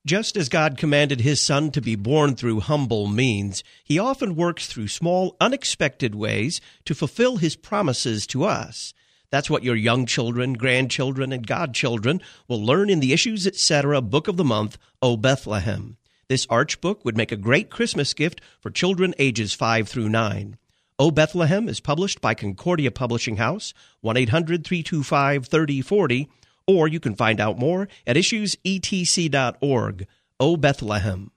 Just as God commanded his Son to be born through humble means, he often works through small, unexpected ways to fulfill his promises to us. That's what your young children, grandchildren, and godchildren will learn in the Issues Etc. Book of the Month, O Bethlehem. This arch book would make a great Christmas gift for children ages 5 through 9. O Bethlehem is published by Concordia Publishing House, 1-800-325-3040, or you can find out more at issuesetc.org. O Bethlehem.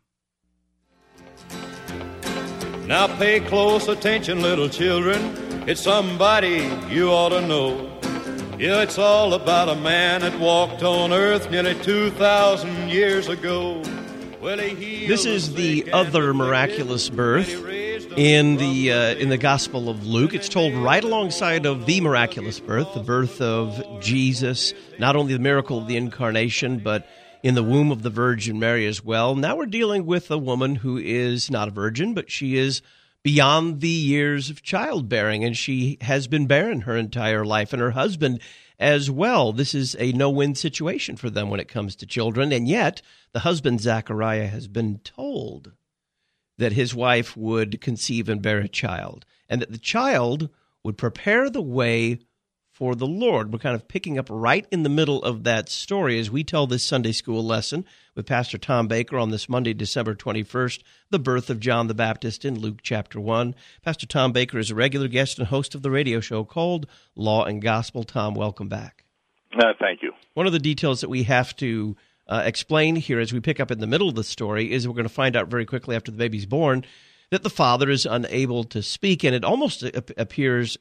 Now pay close attention, little children. It's somebody you ought to know. Yeah, it's all about a man that walked on earth nearly 2,000 years ago. Well, this is the other miraculous birth in the Gospel of Luke. It's told right alongside of the miraculous birth, the birth of Jesus, not only the miracle of the incarnation, but in the womb of the Virgin Mary as well. Now we're dealing with a woman who is not a virgin, but she is beyond the years of childbearing, and she has been barren her entire life, and her husband as well. This is a no-win situation for them when it comes to children, and yet the husband, Zechariah, has been told that his wife would conceive and bear a child, and that the child would prepare the way for the Lord. We're kind of picking up right in the middle of that story as we tell this Sunday school lesson with Pastor Tom Baker on this Monday, December 21st, the birth of John the Baptist in Luke chapter 1. Pastor Tom Baker is a regular guest and host of the radio show called Law and Gospel. Tom, welcome back. Thank you. One of the details that we have to explain here as we pick up in the middle of the story is we're going to find out very quickly after the baby's born that the father is unable to speak, and it almost appears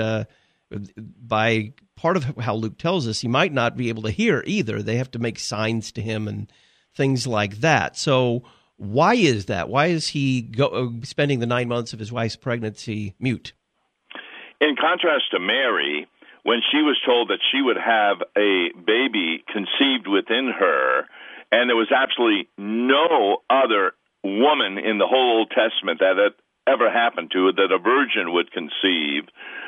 by part of how Luke tells us, he might not be able to hear either. They have to make signs to him and things like that. So why is that? Why is he spending the 9 months of his wife's pregnancy mute? In contrast to Mary, when she was told that she would have a baby conceived within her, and there was absolutely no other woman in the whole Old Testament that had ever happened to that a virgin would conceive,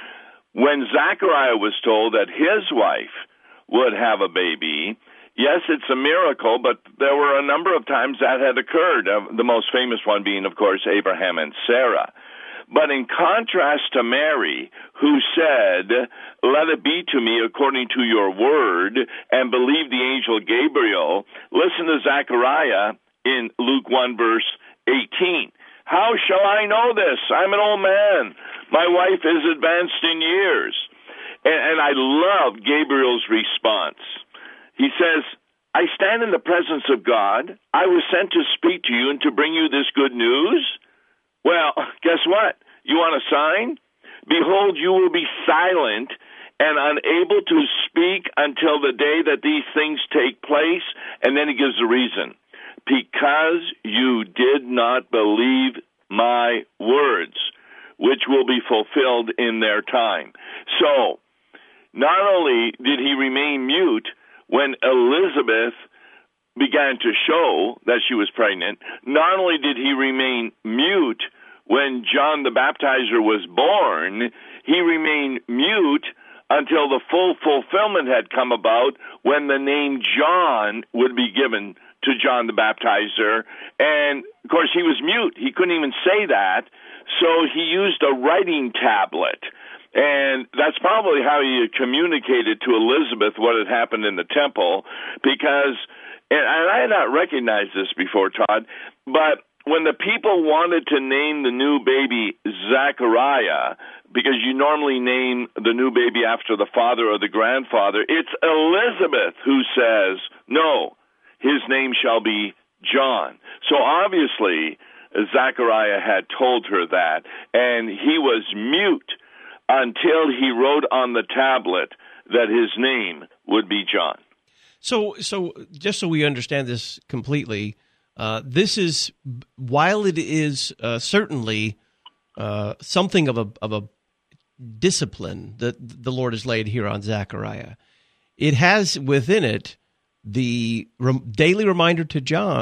when Zechariah was told that his wife would have a baby, yes, it's a miracle, but there were a number of times that had occurred, the most famous one being, of course, Abraham and Sarah. But in contrast to Mary, who said, "Let it be to me according to your word," and believed the angel Gabriel, listen to Zechariah in Luke 1, verse 18. "How shall I know this? I'm an old man. My wife is advanced in years." And I love Gabriel's response. He says, "I stand in the presence of God. I was sent to speak to you and to bring you this good news." Well, guess what? You want a sign? "Behold, you will be silent and unable to speak until the day that these things take place." And then he gives the reason. "Because you did not believe my words, which will be fulfilled in their time." So, not only did he remain mute when Elizabeth began to show that she was pregnant, not only did he remain mute when John the Baptizer was born, he remained mute until the full fulfillment had come about when the name John would be given to John the Baptizer. And, of course, he was mute. He couldn't even say that, so he used a writing tablet. And that's probably how he communicated to Elizabeth what had happened in the temple, because, and I had not recognized this before, Todd, but when the people wanted to name the new baby Zechariah, because you normally name the new baby after the father or the grandfather, it's Elizabeth who says, "No, his name shall be John." So obviously, Zechariah had told her that, and he was mute until he wrote on the tablet that his name would be John. So just so we understand this completely, this is, while it is certainly something of a discipline that the Lord has laid here on Zechariah, it has within it the daily reminder to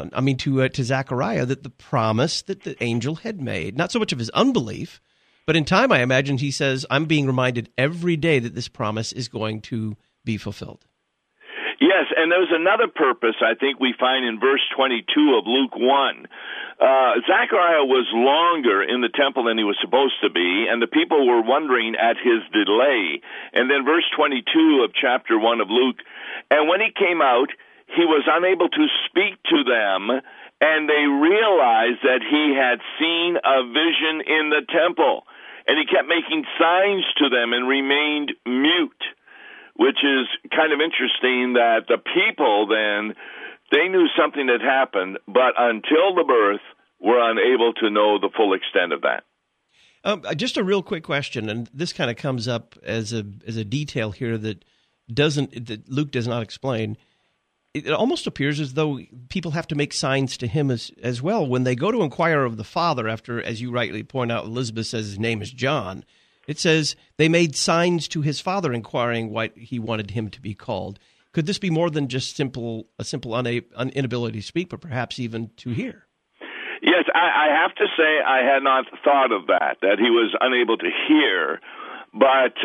Zechariah that the promise that the angel had made, not so much of his unbelief, but in time, I imagine he says, I'm being reminded every day that this promise is going to be fulfilled. Yes, and there's another purpose I think we find in verse 22 of Luke 1. Zechariah was longer in the temple than he was supposed to be, and the people were wondering at his delay. And then verse 22 of chapter 1 of Luke, and when he came out, he was unable to speak to them, and they realized that he had seen a vision in the temple. And he kept making signs to them and remained mute, which is kind of interesting that the people then, they knew something had happened, but until the birth, were unable to know the full extent of that. Just a real quick question, and this kind of comes up as a detail here that Luke does not explain. It almost appears as though people have to make signs to him as well. When they go to inquire of the Father after, as you rightly point out, Elizabeth says his name is John, it says they made signs to his father inquiring what he wanted him to be called. Could this be more than just a simple inability to speak, but perhaps even to hear? Yes, I have to say I had not thought of that he was unable to hear, but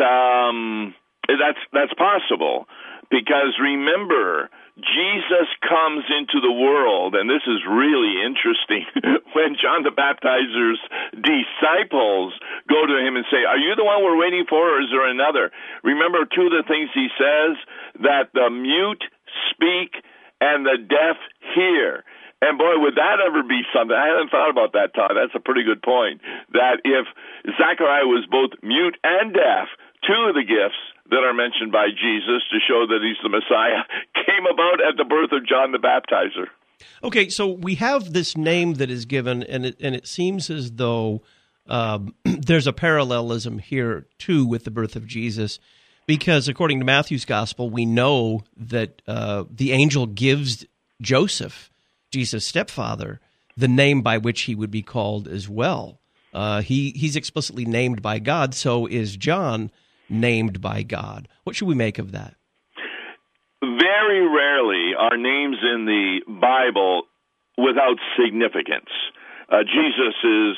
that's possible, because remember, Jesus comes into the world, and this is really interesting, when John the Baptizer's disciples go to him and say, "Are you the one we're waiting for, or is there another?" Remember, two of the things he says, that the mute speak and the deaf hear. And boy, would that ever be something? I hadn't thought about that, Todd. That's a pretty good point. That if Zechariah was both mute and deaf, two of the gifts that are mentioned by Jesus to show that he's the Messiah came about at the birth of John the Baptizer. Okay, so we have this name that is given, and it seems as though there's a parallelism here, too, with the birth of Jesus, because according to Matthew's Gospel, we know that the angel gives Joseph, Jesus' stepfather, the name by which he would be called as well. He's explicitly named by God, so is John named by God. What should we make of that? Very rarely are names in the Bible without significance. Jesus is,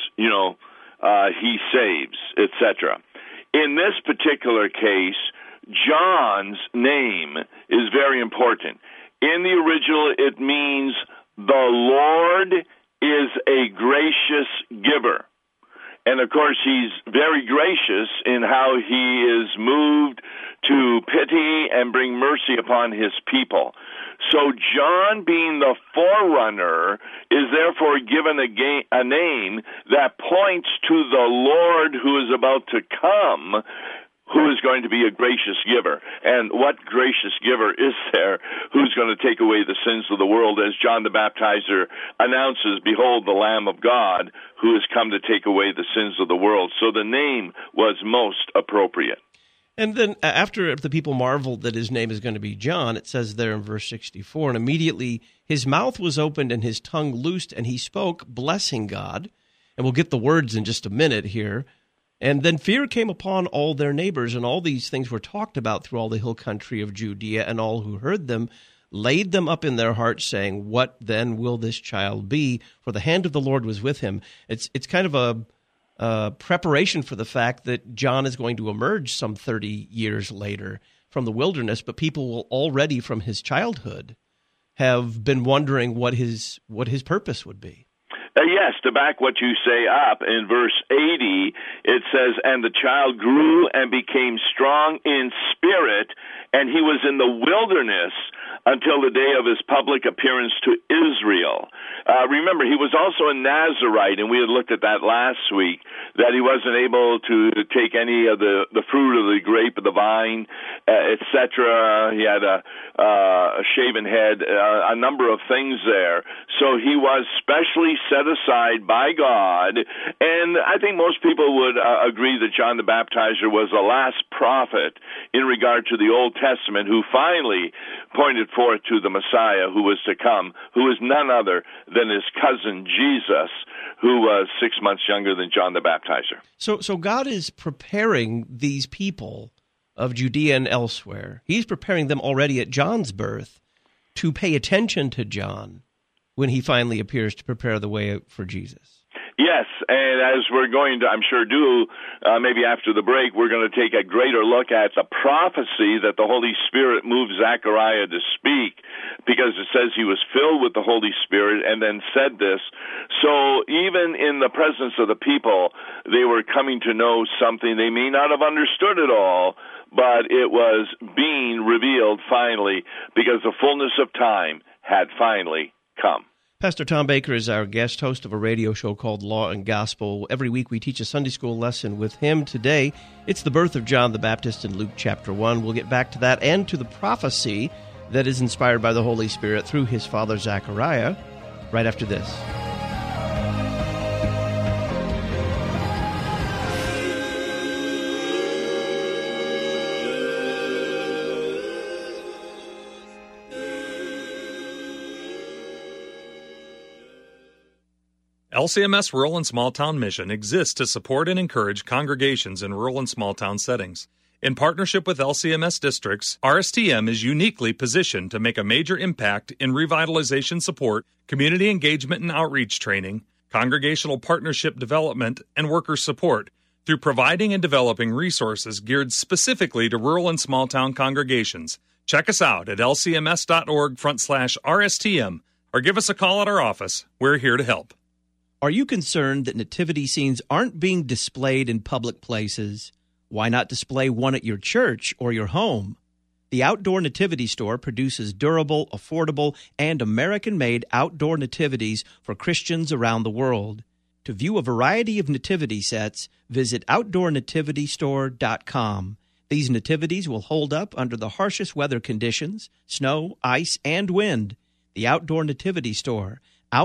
he saves, etc. In this particular case, John's name is very important. In the original, it means the Lord is a gracious giver. And, of course, he's very gracious in how he is moved to pity and bring mercy upon his people. So John, being the forerunner, is therefore given a name that points to the Lord who is about to come, who is going to be a gracious giver. And what gracious giver is there who's going to take away the sins of the world, as John the Baptizer announces, "Behold the Lamb of God who has come to take away the sins of the world." So the name was most appropriate. And then after the people marveled that his name is going to be John, it says there in verse 64, "And immediately his mouth was opened and his tongue loosed, and he spoke, blessing God." And we'll get the words in just a minute here. "And then fear came upon all their neighbors, and all these things were talked about through all the hill country of Judea, and all who heard them laid them up in their hearts, saying, 'What then will this child be? For the hand of the Lord was with him.'" It's kind of a preparation for the fact that John is going to emerge some 30 years later from the wilderness, but people will already from his childhood have been wondering what his purpose would be. Yes, to back what you say up, in verse 80, it says, "And the child grew and became strong in spirit, and he was in the wilderness until the day of his public appearance to Israel." Remember, he was also a Nazirite, and we had looked at that last week, that he wasn't able to take any of the fruit of the grape of the vine, etc. He had a shaven head, a number of things there. So he was specially set aside by God, and I think most people would agree that John the Baptizer was the last prophet in regard to the Old Testament who finally pointed forth to the Messiah who was to come, who is none other than his cousin Jesus, who was 6 months younger than John the Baptizer. So God is preparing these people of Judea and elsewhere. He's preparing them already at John's birth to pay attention to John when he finally appears to prepare the way for Jesus. Yes, and as we're going to, I'm sure, do maybe after the break, we're going to take a greater look at the prophecy that the Holy Spirit moved Zechariah to speak, because it says he was filled with the Holy Spirit and then said this. So even in the presence of the people, they were coming to know something they may not have understood at all, but it was being revealed finally, because the fullness of time had finally come. Pastor Tom Baker is our guest host of a radio show called Law and Gospel. Every week we teach a Sunday school lesson with him. Today, it's the birth of John the Baptist in Luke chapter 1. We'll get back to that and to the prophecy that is inspired by the Holy Spirit through his father Zechariah right after this. LCMS Rural and Small Town Mission exists to support and encourage congregations in rural and small town settings. In partnership with LCMS districts, RSTM is uniquely positioned to make a major impact in revitalization support, community engagement and outreach training, congregational partnership development, and worker support through providing and developing resources geared specifically to rural and small town congregations. Check us out at lcms.org/RSTM or give us a call at our office. We're here to help. Are you concerned that nativity scenes aren't being displayed in public places? Why not display one at your church or your home? The Outdoor Nativity Store produces durable, affordable, and American-made outdoor nativities for Christians around the world. To view a variety of nativity sets, visit OutdoorNativityStore.com. These nativities will hold up under the harshest weather conditions, snow, ice, and wind. The Outdoor Nativity Store,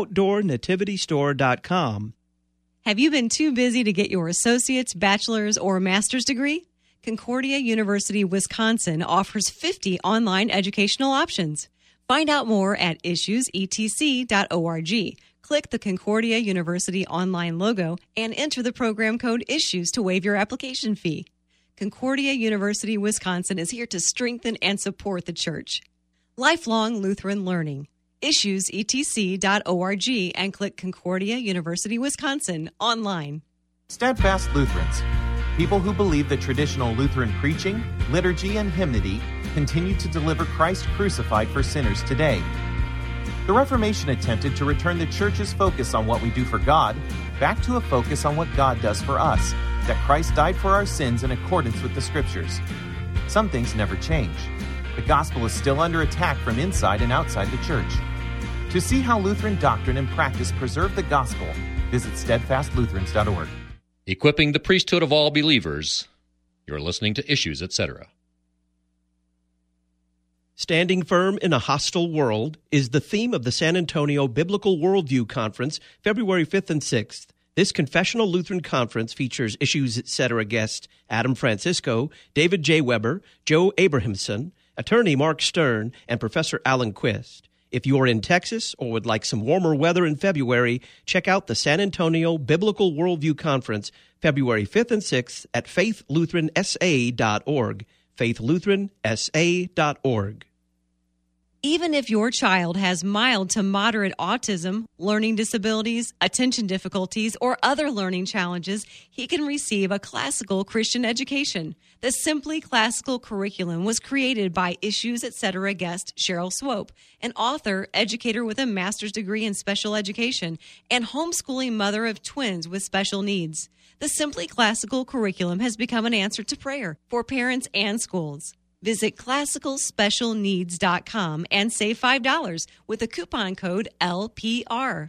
OutdoorNativityStore.com. Have you been too busy to get your associate's, bachelor's, or master's degree? Concordia University, Wisconsin offers 50 online educational options. Find out more at issuesetc.org. Click the Concordia University online logo and enter the program code ISSUES to waive your application fee. Concordia University, Wisconsin is here to strengthen and support the church. Lifelong Lutheran Learning. issuesetc.org and click Concordia University, Wisconsin online. Steadfast Lutherans, people who believe that traditional Lutheran preaching, liturgy, and hymnody continue to deliver Christ crucified for sinners today. The Reformation attempted to return the church's focus on what we do for God back to a focus on what God does for us, that Christ died for our sins in accordance with the Scriptures. Some things never change. The gospel is still under attack from inside and outside the church. To see how Lutheran doctrine and practice preserve the gospel, visit steadfastlutherans.org. Equipping the priesthood of all believers. You're listening to Issues, etc. Standing Firm in a Hostile World is the theme of the San Antonio Biblical Worldview Conference, February 5th and 6th. This Confessional Lutheran Conference features Issues, etc. guests Adam Francisco, David J. Weber, Joe Abrahamson, attorney Mark Stern, and Professor Alan Quist. If you are in Texas or would like some warmer weather in February, check out the San Antonio Biblical Worldview Conference, February 5th and 6th at faithlutheransa.org, faithlutheransa.org. Even if your child has mild to moderate autism, learning disabilities, attention difficulties, or other learning challenges, he can receive a classical Christian education. The Simply Classical curriculum was created by Issues, etc. guest Cheryl Swope, an author, educator with a master's degree in special education, and homeschooling mother of twins with special needs. The Simply Classical curriculum has become an answer to prayer for parents and schools. Visit classicalspecialneeds.com and save $5 with the coupon code LPR.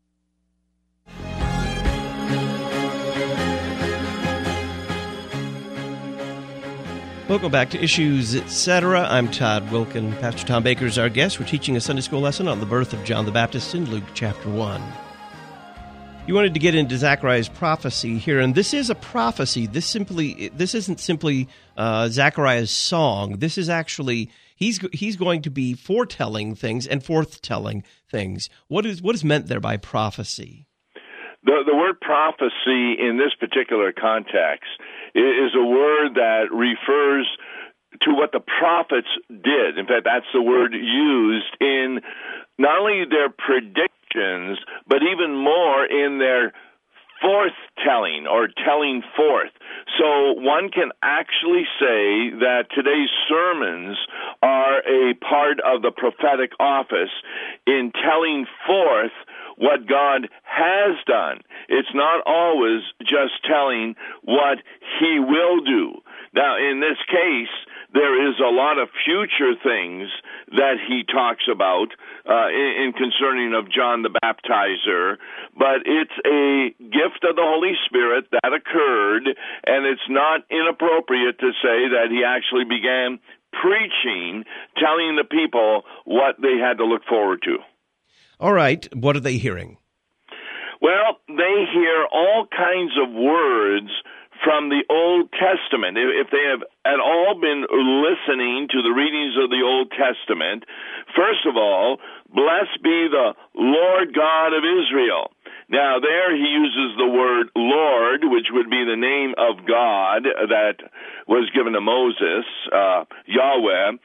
Welcome back to Issues, etc. I'm Todd Wilkin. Pastor Tom Baker is our guest. We're teaching a Sunday school lesson on the birth of John the Baptist in Luke chapter 1. You wanted to get into Zechariah's prophecy here, and this is a prophecy. This isn't simply Zechariah's song. This is actually he's going to be foretelling things and forthtelling things. What is meant there by prophecy? The word prophecy in this particular context is a word that refers to what the prophets did. In fact, that's the word used in not only their predictions, but even more in their forth-telling or telling forth. So one can actually say that today's sermons are a part of the prophetic office in telling forth what God has done. It's not always just telling what He will do. Now, in this case, there is a lot of future things that he talks about in concerning of John the Baptizer, but it's a gift of the Holy Spirit that occurred, and it's not inappropriate to say that he actually began preaching, telling the people what they had to look forward to. All right, what are they hearing? Well, they hear all kinds of words from the Old Testament. If they have at all been listening to the readings of the Old Testament, first of all, blessed be the Lord God of Israel. Now, there he uses the word Lord, which would be the name of God that was given to Moses, Yahweh,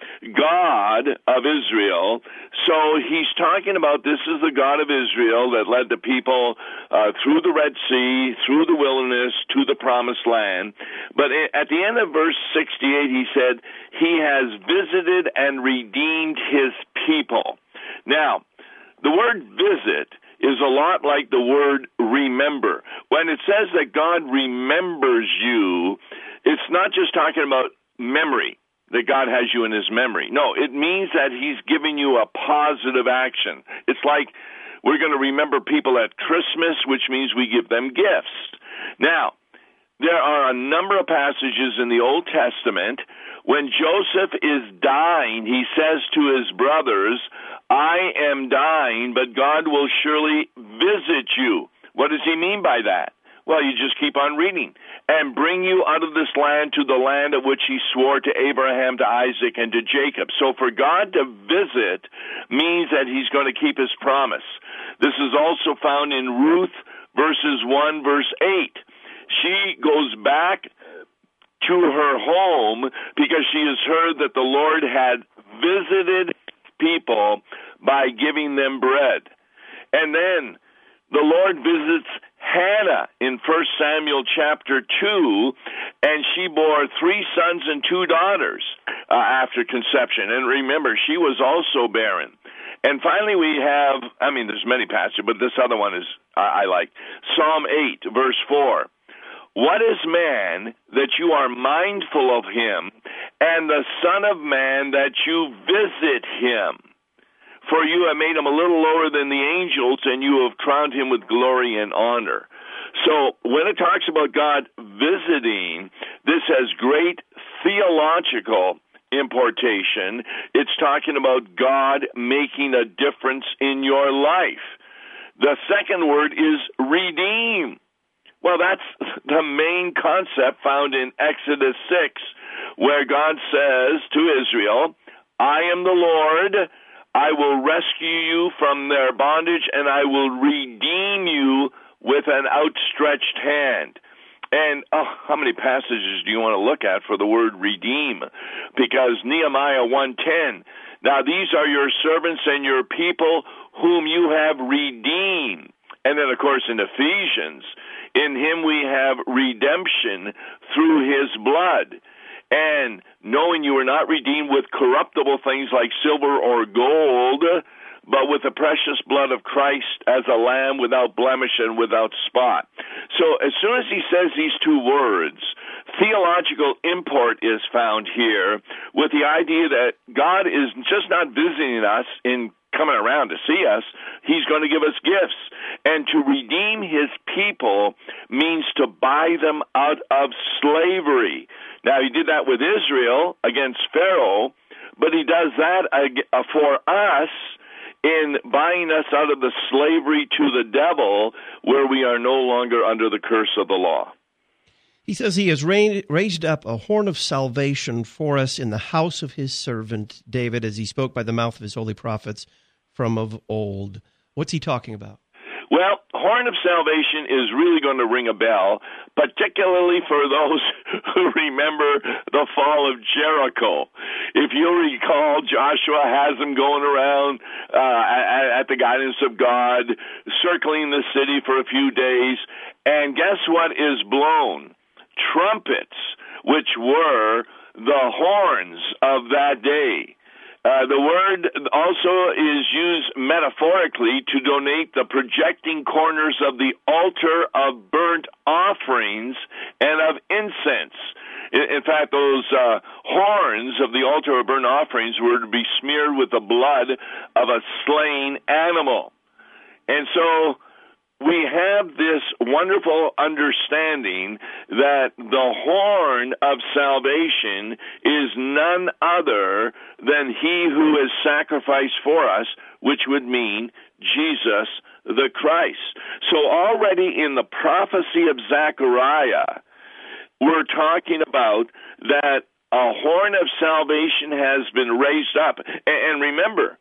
God of Israel. So he's talking about this is the God of Israel that led the people through the Red Sea, through the wilderness, to the Promised Land. But at the end of verse 68, he said, he has visited and redeemed his people. Now, the word visit is a lot like the word remember. When it says that God remembers you, it's not just talking about memory, that God has you in his memory. No, it means that he's giving you a positive action. It's like we're going to remember people at Christmas, which means we give them gifts. Now, there are a number of passages in the Old Testament when Joseph is dying, he says to his brothers, I am dying, but God will surely visit you. What does he mean by that? Well, you just keep on reading. And bring you out of this land to the land of which he swore to Abraham, to Isaac, and to Jacob. So for God to visit means that he's going to keep his promise. This is also found in Ruth verses 1, verse 8. She goes back to her home because she has heard that the Lord had visited people by giving them bread. And then the Lord visits Hannah in 1 Samuel chapter 2, and she bore 3 sons and 2 daughters after conception. And remember, she was also barren. And finally we have, there's many passages, but this other one is I like. Psalm 8, verse 4. What is man that you are mindful of him, and the Son of Man that you visit him? For you have made him a little lower than the angels, and you have crowned him with glory and honor. So when it talks about God visiting, this has great theological importation. It's talking about God making a difference in your life. The second word is redeem. Well, that's the main concept found in Exodus 6, where God says to Israel, I am the Lord, I will rescue you from their bondage, and I will redeem you with an outstretched hand. And how many passages do you want to look at for the word redeem? Because Nehemiah 1:10, now these are your servants and your people whom you have redeemed. And then, of course, in Ephesians, in him we have redemption through his blood. And knowing you were not redeemed with corruptible things like silver or gold, but with the precious blood of Christ as a lamb without blemish and without spot. So as soon as he says these 2 words, theological import is found here with the idea that God is just not visiting us in coming around to see us. He's going to give us gifts. And to redeem his people means to buy them out of slavery. Now, he did that with Israel against Pharaoh, but he does that for us in buying us out of the slavery to the devil, where we are no longer under the curse of the law. He says he has raised up a horn of salvation for us in the house of his servant David, as he spoke by the mouth of his holy prophets from of old. What's he talking about? Well, horn of salvation is really going to ring a bell, particularly for those who remember the fall of Jericho. If you'll recall, Joshua has them going around at the guidance of God, circling the city for a few days, and guess what is blown? Trumpets, which were the horns of that day. The word also is used metaphorically to denote the projecting corners of the altar of burnt offerings and of incense. In fact, those horns of the altar of burnt offerings were to be smeared with the blood of a slain animal. And so we have this wonderful understanding that the horn of salvation is none other than he who is sacrificed for us, which would mean Jesus the Christ. So already in the prophecy of Zechariah, we're talking about that a horn of salvation has been raised up. And remember,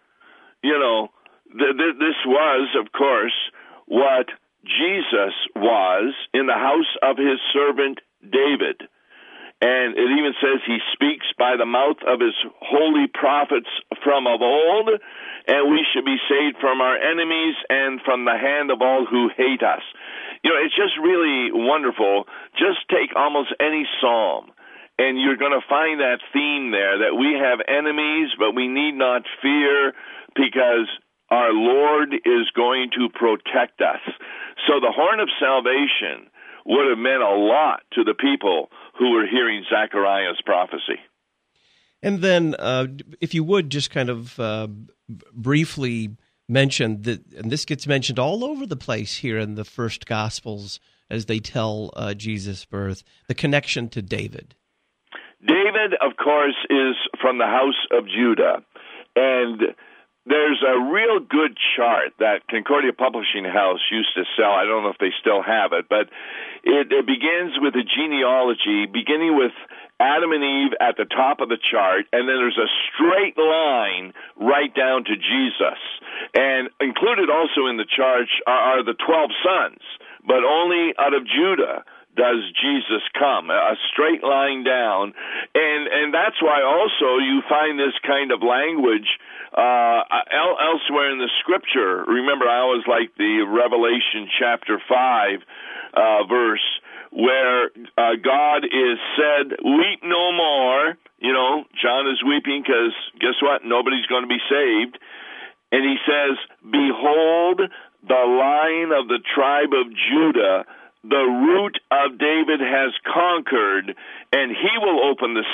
this was, of course, what Jesus was in the house of his servant David. And it even says he speaks by the mouth of his holy prophets from of old, and we should be saved from our enemies and from the hand of all who hate us. It's just really wonderful. Just take almost any psalm, and you're going to find that theme there, that we have enemies, but we need not fear because our Lord is going to protect us. So the horn of salvation would have meant a lot to the people who were hearing Zechariah's prophecy. And then, if you would just kind of briefly mention that, and this gets mentioned all over the place here in the first Gospels as they tell Jesus' birth, the connection to David. David, of course, is from the house of Judah, and there's a real good chart that Concordia Publishing House used to sell. I don't know if they still have it, but it begins with a genealogy, beginning with Adam and Eve at the top of the chart, and then there's a straight line right down to Jesus. And included also in the chart are the 12 sons, but only out of Judah does Jesus come, a straight line down. And that's why also you find this kind of language elsewhere in the Scripture. Remember, I always like the Revelation chapter 5 verse where God is said, weep no more. John is weeping because guess what? Nobody's going to be saved. And he says, behold, the Lion of the tribe of Judah, the root of David has conquered, and he will open the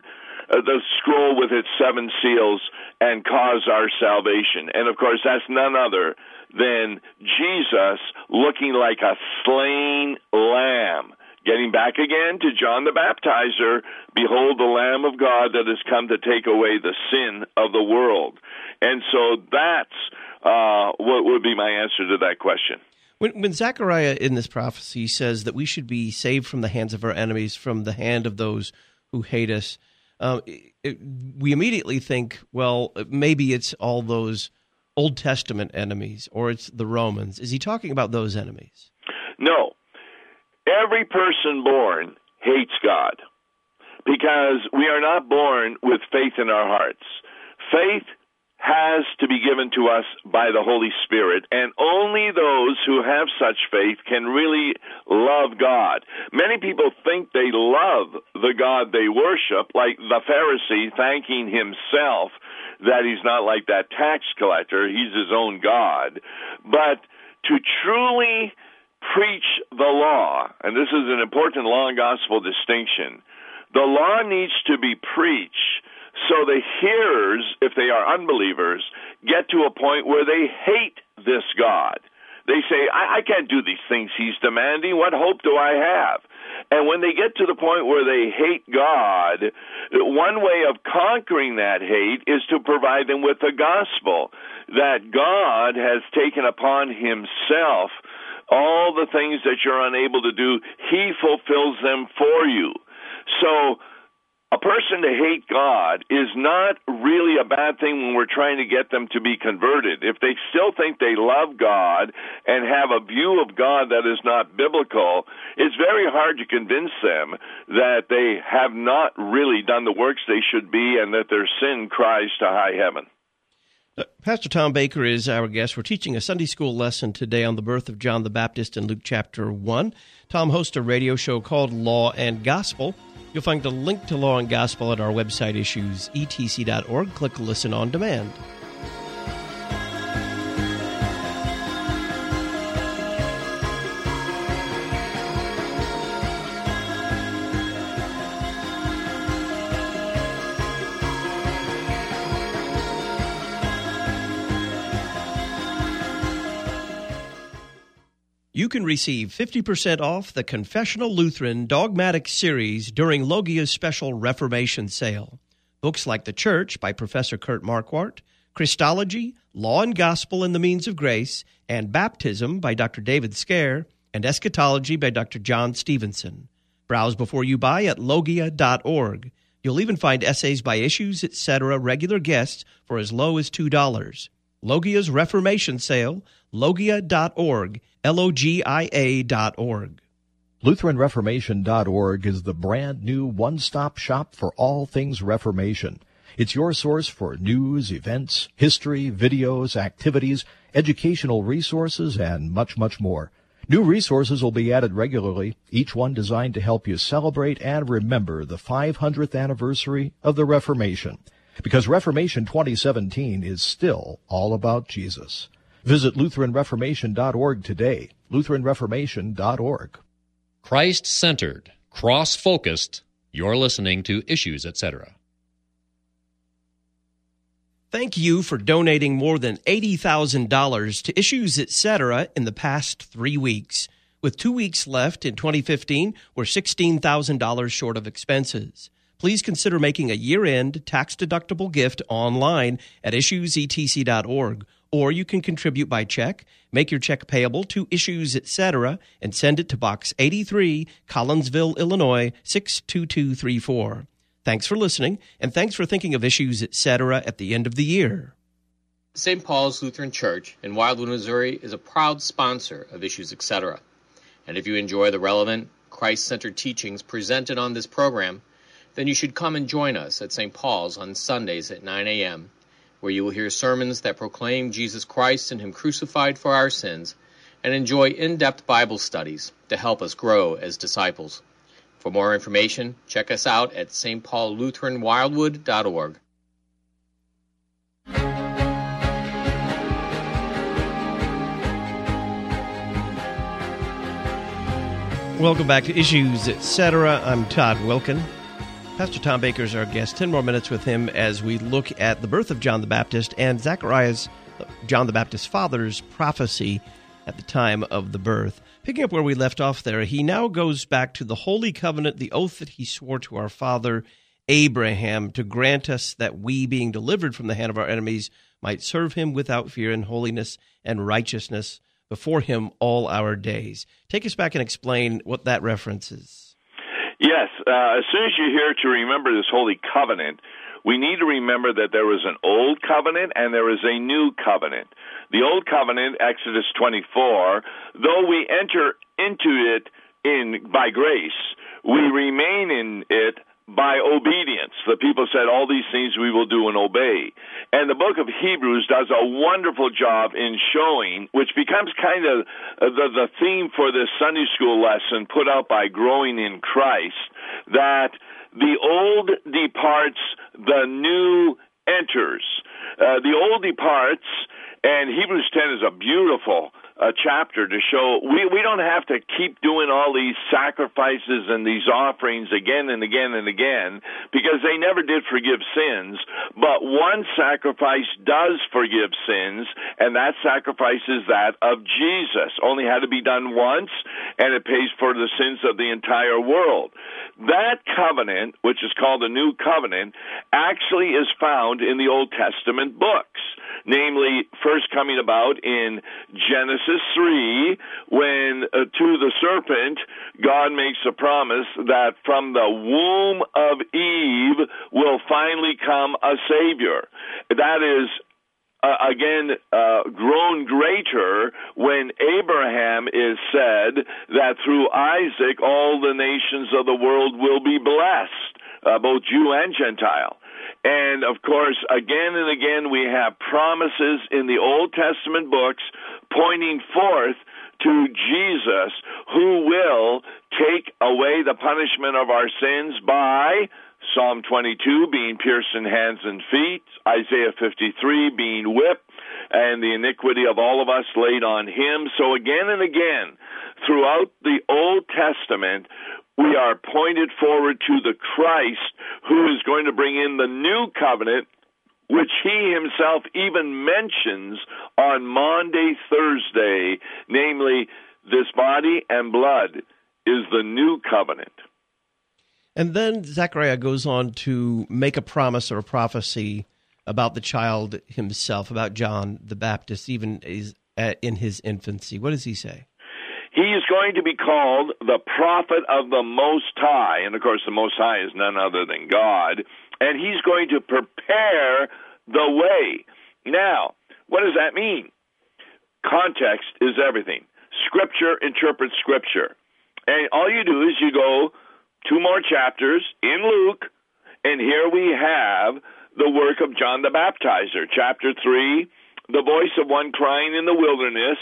scroll with its 7 seals and cause our salvation. And of course, that's none other than Jesus looking like a slain lamb. Getting back again to John the Baptizer, behold the Lamb of God that has come to take away the sin of the world. And so that's what would be my answer to that question. When Zechariah in this prophecy says that we should be saved from the hands of our enemies, from the hand of those who hate us, we immediately think, well, maybe it's all those Old Testament enemies, or it's the Romans. Is he talking about those enemies? No. Every person born hates God because we are not born with faith in our hearts. Faith has to be given to us by the Holy Spirit, and only those who have such faith can really love God. Many people think they love the God they worship, like the Pharisee thanking himself that he's not like that tax collector, he's his own God. But to truly preach the law, and this is an important law and gospel distinction, the law needs to be preached so the hearers, if they are unbelievers, get to a point where they hate this God. They say, I can't do these things he's demanding. What hope do I have? And when they get to the point where they hate God, one way of conquering that hate is to provide them with the gospel, that God has taken upon himself all the things that you're unable to do. He fulfills them for you. So a person to hate God is not really a bad thing when we're trying to get them to be converted. If they still think they love God and have a view of God that is not biblical, it's very hard to convince them that they have not really done the works they should be and that their sin cries to high heaven. Pastor Tom Baker is our guest. We're teaching a Sunday school lesson today on the birth of John the Baptist in Luke chapter 1. Tom hosts a radio show called Law and Gospel. You'll find a link to Law and Gospel at our website, issuesetc.org. Click Listen on Demand. You can receive 50% off the Confessional Lutheran Dogmatic Series during Logia's special Reformation sale. Books like The Church by Professor Kurt Marquardt, Christology, Law and Gospel and the Means of Grace, and Baptism by Dr. David Scare, and Eschatology by Dr. John Stevenson. Browse before you buy at logia.org. You'll even find essays by Issues, etc., regular guests for as low as $2. Logia's Reformation Sale, logia.org, LOGIA.org. LutheranReformation.org is the brand new one-stop shop for all things Reformation. It's your source for news, events, history, videos, activities, educational resources, and much, much more. New resources will be added regularly, each one designed to help you celebrate and remember the 500th anniversary of the Reformation. Because Reformation 2017 is still all about Jesus. Visit LutheranReformation.org today, LutheranReformation.org. Christ-centered, cross-focused, you're listening to Issues, etc. Thank you for donating more than $80,000 to Issues, etc. in the past 3 weeks. With 2 weeks left in 2015, we're $16,000 short of expenses. Please consider making a year-end tax-deductible gift online at issuesetc.org, or you can contribute by check. Make your check payable to Issues, etc., and send it to Box 83, Collinsville, Illinois, 62234. Thanks for listening, and thanks for thinking of Issues, etc. at the end of the year. St. Paul's Lutheran Church in Wildwood, Missouri is a proud sponsor of Issues, etc. And if you enjoy the relevant, Christ-centered teachings presented on this program, then you should come and join us at St. Paul's on Sundays at 9 a.m., where you will hear sermons that proclaim Jesus Christ and Him crucified for our sins, and enjoy in-depth Bible studies to help us grow as disciples. For more information, check us out at stpaullutheranwildwood.org. Welcome back to Issues, etc. I'm Todd Wilkin. Pastor Tom Baker is our guest. 10 more minutes with him as we look at the birth of John the Baptist and Zechariah's, John the Baptist's father's prophecy at the time of the birth. Picking up where we left off there, he now goes back to the Holy Covenant, the oath that he swore to our father Abraham to grant us that we, being delivered from the hand of our enemies, might serve him without fear in holiness and righteousness before him all our days. Take us back and explain what that reference is. Yes, as soon as you hear to remember this Holy Covenant, we need to remember that there was an Old Covenant and there is a New Covenant. The Old Covenant, Exodus 24, though we enter into it by grace, we remain in it by obedience. The people said, all these things we will do and obey. And the book of Hebrews does a wonderful job in showing, which becomes kind of the theme for this Sunday school lesson put out by Growing in Christ, that the old departs, the new enters. The old departs, and Hebrews 10 is a beautiful chapter to show we don't have to keep doing all these sacrifices and these offerings again and again and again, because they never did forgive sins. But one sacrifice does forgive sins, and that sacrifice is that of Jesus. Only had to be done once, and it pays for the sins of the entire world. That covenant, which is called the New Covenant, actually is found in the Old Testament books. namely first coming about in Genesis 3, when to the serpent, God makes a promise that from the womb of Eve will finally come a Savior. That is grown greater when Abraham is said that through Isaac all the nations of the world will be blessed, both Jew and Gentile. And, of course, again and again we have promises in the Old Testament books pointing forth to Jesus, who will take away the punishment of our sins by Psalm 22 being pierced in hands and feet, Isaiah 53 being whipped, and the iniquity of all of us laid on him. So again and again, throughout the Old Testament, we are pointed forward to the Christ who is going to bring in the new covenant, which he himself even mentions on Maundy, Thursday, namely, this body and blood is the new covenant. And then Zechariah goes on to make a promise or a prophecy about the child himself, about John the Baptist, even in his infancy. What does he say? He is going to be called the prophet of the Most High. And, of course, the Most High is none other than God. And he's going to prepare the way. Now, what does that mean? Context is everything. Scripture interprets Scripture. And all you do is you go 2 more chapters in Luke, and here we have the work of John the Baptizer. Chapter 3, the voice of one crying in the wilderness,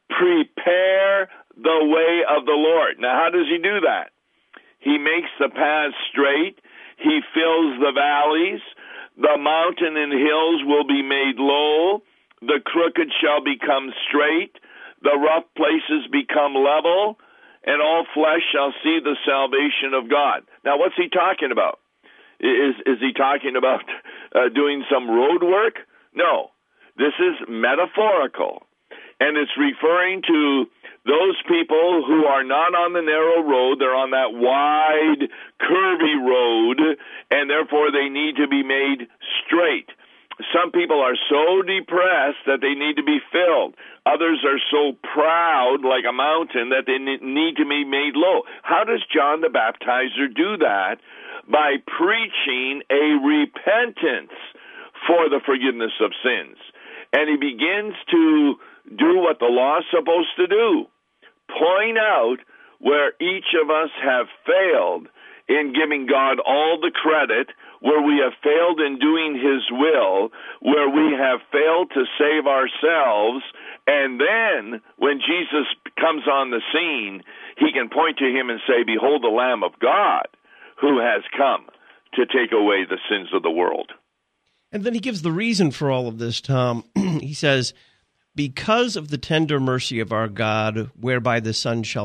prepare the way of the Lord. Now, how does he do that? He makes the paths straight. He fills the valleys. The mountain and hills will be made low. The crooked shall become straight. The rough places become level. And all flesh shall see the salvation of God. Now, what's he talking about? Is he talking about doing some road work? No. This is metaphorical. And it's referring to those people who are not on the narrow road. They're on that wide, curvy road, and therefore they need to be made straight. Some people are so depressed that they need to be filled. Others are so proud, like a mountain, that they need to be made low. How does John the Baptizer do that? By preaching a repentance for the forgiveness of sins. And he begins to do what the law is supposed to do. Point out where each of us have failed in giving God all the credit, where we have failed in doing his will, where we have failed to save ourselves, and then when Jesus comes on the scene, he can point to him and say, behold the Lamb of God who has come to take away the sins of the world. And then he gives the reason for all of this, Tom. He says, because of the tender mercy of our God, whereby the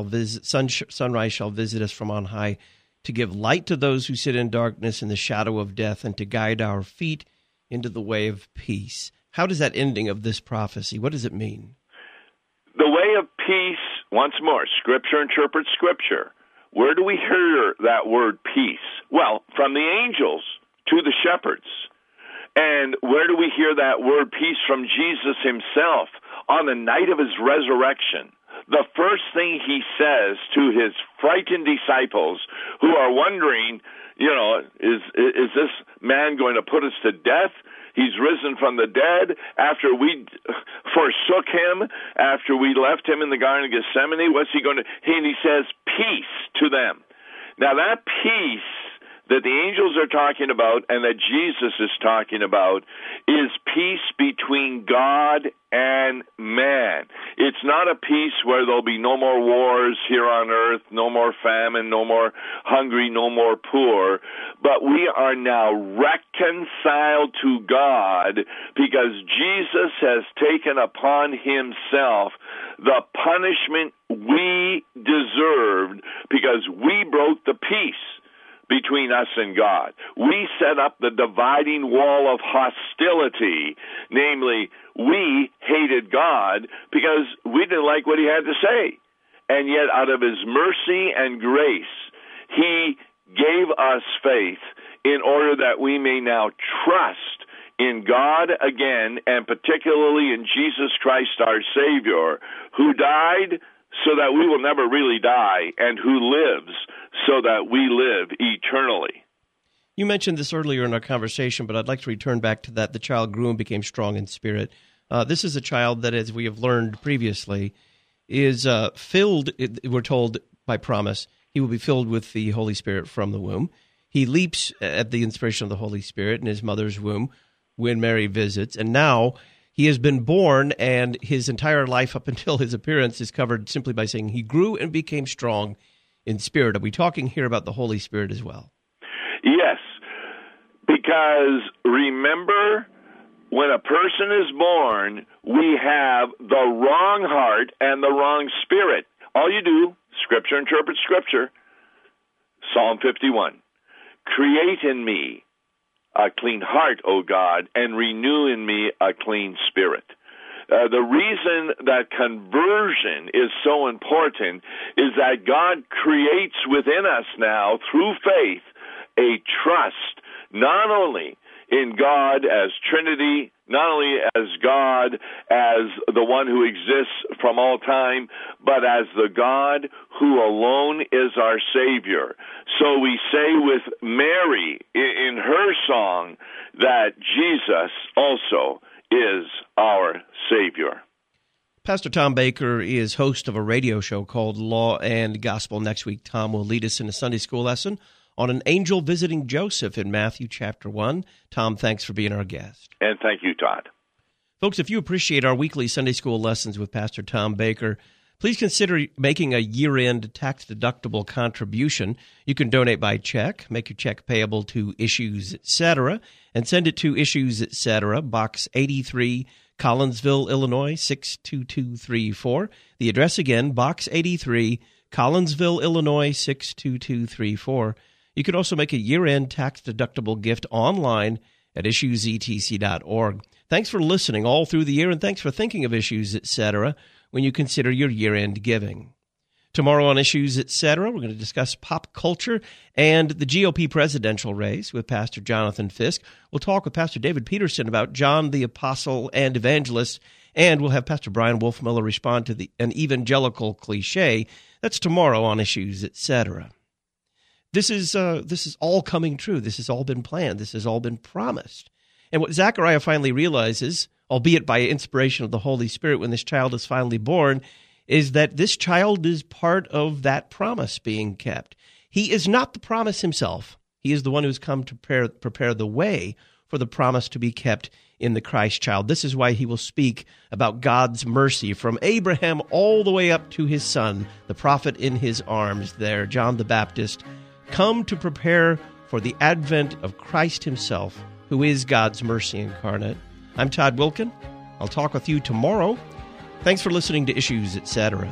sunrise shall visit us from on high, to give light to those who sit in darkness and the shadow of death, and to guide our feet into the way of peace. How does that ending of this prophecy, what does it mean? The way of peace, once more, Scripture interprets Scripture. Where do we hear that word peace? Well, from the angels to the shepherds. And where do we hear that word peace? From Jesus himself on the night of his resurrection. The first thing he says to his frightened disciples who are wondering, is this man going to put us to death? He's risen from the dead after we forsook him, after we left him in the Garden of Gethsemane. What's he going to? And he says, peace to them. Now that peace that the angels are talking about and that Jesus is talking about is peace between God and man. It's not a peace where there'll be no more wars here on earth, no more famine, no more hungry, no more poor, but we are now reconciled to God because Jesus has taken upon himself the punishment we deserved because we broke the peace between us and God. We set up the dividing wall of hostility, namely, we hated God because we didn't like what he had to say. And yet, out of his mercy and grace, he gave us faith in order that we may now trust in God again, and particularly in Jesus Christ our Savior, who died so that we will never really die, and who lives so that we live eternally. You mentioned this earlier in our conversation, but I'd like to return back to that. The child grew and became strong in spirit. This is a child that, as we have learned previously, is filled, we're told by promise, he will be filled with the Holy Spirit from the womb. He leaps at the inspiration of the Holy Spirit in his mother's womb when Mary visits, and now he has been born, and his entire life up until his appearance is covered simply by saying he grew and became strong in spirit. Are we talking here about the Holy Spirit as well? Yes, because remember, when a person is born, we have the wrong heart and the wrong spirit. All you do, Scripture interprets Scripture. Psalm 51, create in me a clean heart, O God, and renew in me a clean spirit. The reason that conversion is so important is that God creates within us now, through faith, a trust, not only in God as Trinity, not only as God as the one who exists from all time, but as the God who alone is our Savior. So we say with Mary in her song that Jesus also is our Savior. Pastor Tom Baker is host of a radio show called Law and Gospel. Next week, Tom will lead us in a Sunday school lesson on an angel visiting Joseph in Matthew chapter 1. Tom, thanks for being our guest. And thank you, Todd. Folks, if you appreciate our weekly Sunday school lessons with Pastor Tom Baker, please consider making a year-end tax-deductible contribution. You can donate by check, make your check payable to Issues Etc., and send it to Issues Etc., Box 83, Collinsville, Illinois, 62234. The address again, Box 83, Collinsville, Illinois, 62234. You can also make a year-end tax-deductible gift online at issuesetc.org. Thanks for listening all through the year, and thanks for thinking of Issues Etc. when you consider your year-end giving. Tomorrow on Issues Etc., we're going to discuss pop culture and the GOP presidential race with Pastor Jonathan Fisk. We'll talk with Pastor David Peterson about John the Apostle and Evangelist, and we'll have Pastor Brian Wolfmuller respond to an evangelical cliche. That's tomorrow on Issues Etc. This is all coming true. This has all been planned. This has all been promised. And what Zechariah finally realizes, albeit by inspiration of the Holy Spirit when this child is finally born, is that this child is part of that promise being kept. He is not the promise himself. He is the one who's come to prepare the way for the promise to be kept in the Christ child. This is why he will speak about God's mercy from Abraham all the way up to his son, the prophet in his arms there, John the Baptist, come to prepare for the advent of Christ himself, who is God's mercy incarnate. I'm Todd Wilkin. I'll talk with you tomorrow. Thanks for listening to Issues Etc.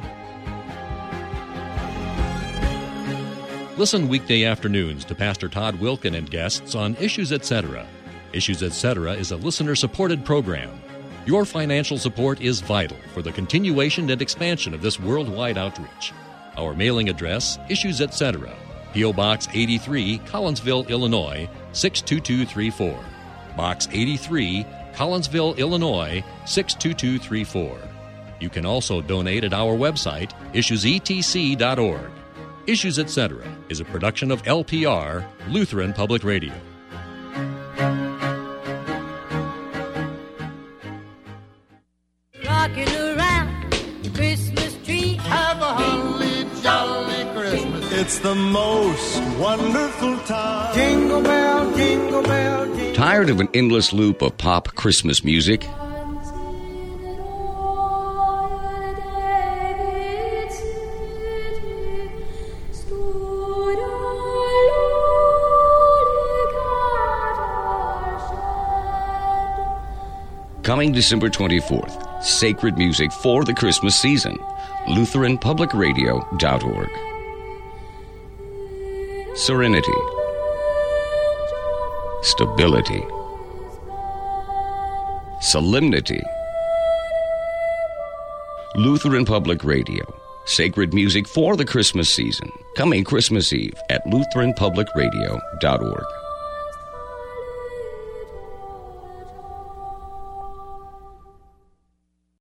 Listen weekday afternoons to Pastor Todd Wilkin and guests on Issues Etc. Issues Etc. is a listener-supported program. Your financial support is vital for the continuation and expansion of this worldwide outreach. Our mailing address, Issues Etc., P.O. Box 83, Collinsville, Illinois, 62234. Box 83, Collinsville, Illinois, 62234. You can also donate at our website, issuesetc.org. Issues Etc. is a production of LPR, Lutheran Public Radio. Rocking around the Christmas tree. Have a holly jolly Christmas. It's the most wonderful time. Jingle bell, jingle bell, jingle bell. Tired of an endless loop of pop Christmas music? Coming December 24th, sacred music for the Christmas season. LutheranPublicRadio.org. Serenity. Stability. Solemnity. Lutheran Public Radio. Sacred music for the Christmas season. Coming Christmas Eve at LutheranPublicRadio.org.